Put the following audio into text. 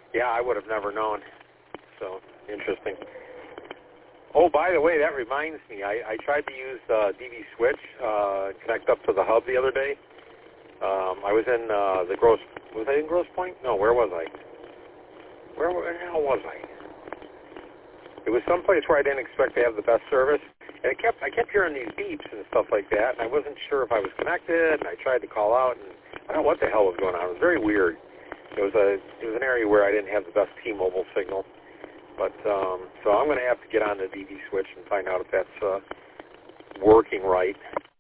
Yeah, I would have never known. So, interesting. Oh, by the way, that reminds me. I tried to use DV Switch, connect up to the hub the other day. I was in was I in Grosse Pointe? No, where was I? Where the hell was I? It was someplace where I didn't expect to have the best service. And I kept hearing these beeps and stuff like that, and I wasn't sure if I was connected, and I tried to call out, and I don't know what the hell was going on. It was very weird. It was an area where I didn't have the best T-Mobile signal. But, so I'm going to have to get on the DV Switch and find out if that's working right.